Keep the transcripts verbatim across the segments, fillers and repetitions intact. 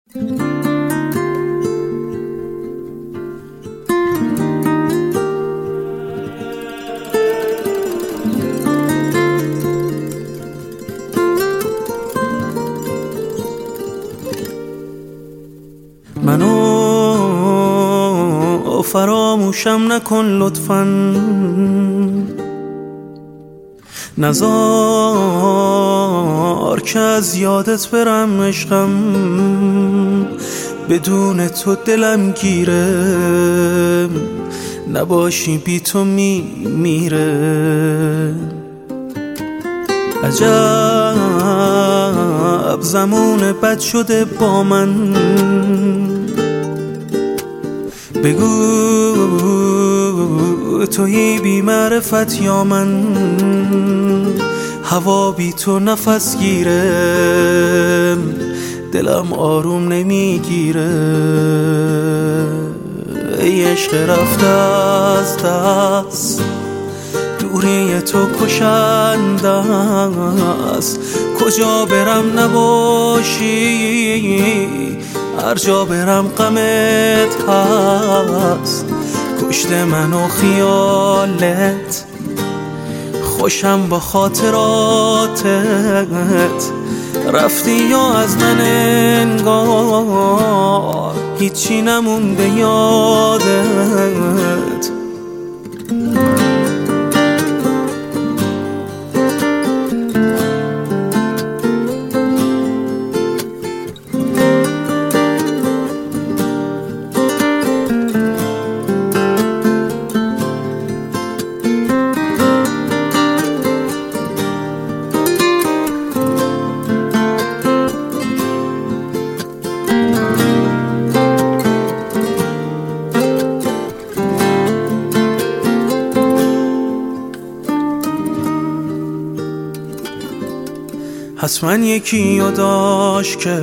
منو فراموشم نکن لطفاً، نزار که از یادت برم عشقم، بدون تو دلم گیره، نباشی بی تو می میره. عجب زمان بد شده با من، بگو تویی بی معرفت یا من، هوا بی تو نفس گیره، دلم آروم نمیگیره. ای عشق رفته از دست، دوری تو کشنده است، کجا برم نباشی، هر جا برم غمت هست. کشته منو خیالت، خوشم با خاطراتت، رفتی یا از من انگار هیچی نمونده یادت. حتما یکی رو داشت که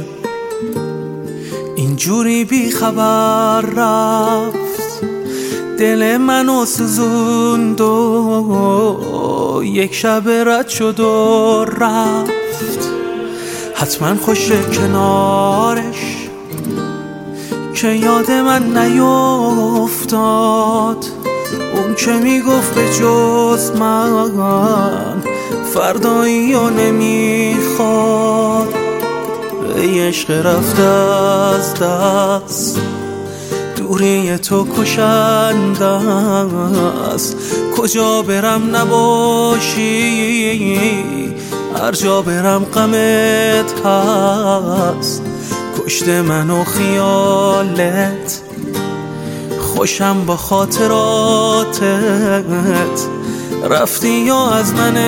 اینجوری بی خبر رفت، دل منو سوزوند و یک شب رد شد و رفت. حتما خوشه کنارش که یاد من نیفتاد، اون که میگفت به جز من فردایی رو نمیخواد. ای عشق رفته از دست، دوری تو کشنده است، کجا برم نباشی، هر جا برم غمت هست. کشته منو خیالت، خوشم با خاطراتت، رفتی یا از من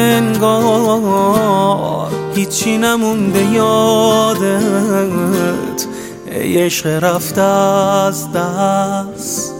انگار هیچی نمونده یادت. ای عشق رفته از دست.